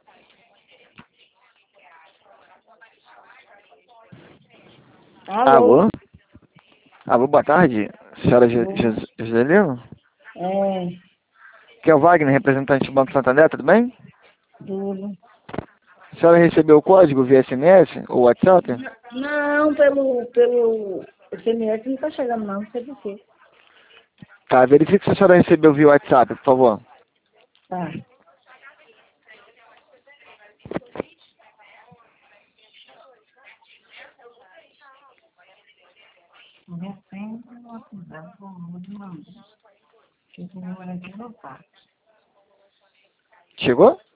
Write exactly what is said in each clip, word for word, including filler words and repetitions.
Alô? Alô? Alô, boa tarde, senhora Joselino? É, Que é o Wagner, representante do Banco Santander, tudo bem? tudo. A senhora recebeu o código via S M S ou WhatsApp? Não, pelo, pelo S M S não tá chegando não, não sei por quê. Tá, verifique se a senhora recebeu via WhatsApp, por favor. Tá. Chegou?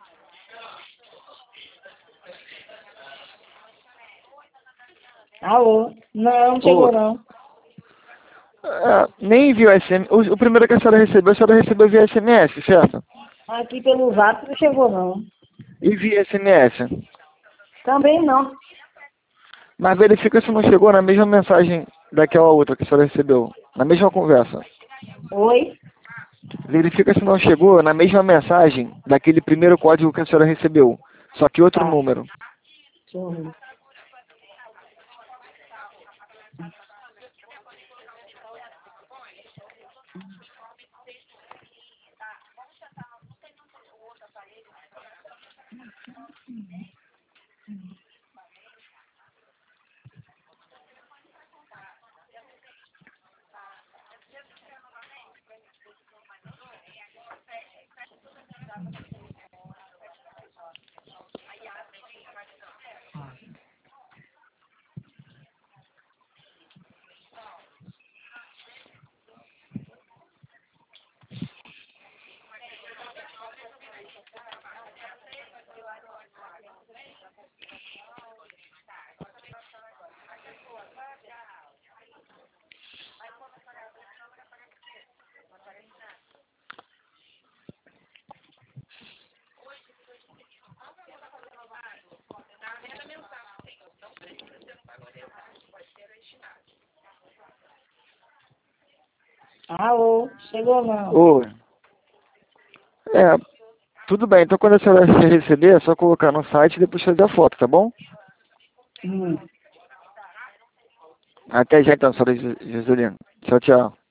Alô? Não, chegou O, não. é, nem enviou S M S. O, o primeiro que a senhora recebeu, a senhora recebeu via S M S, certo? Aqui pelo Zap não chegou não. E via S M S. Também não. Mas verifica se não chegou na mesma mensagem daquela outra que a senhora recebeu. Na mesma conversa. Oi? Verifica se não chegou na mesma mensagem daquele primeiro código que a senhora recebeu. Só que outro Tá. número. Deixa eu ver. Alô? Chegou não. Oi. É, tudo bem. Então quando a senhora receber, é só colocar no site e depois fazer a foto, tá bom? Hum. Até já então, senhora Jesulina. Tchau, tchau.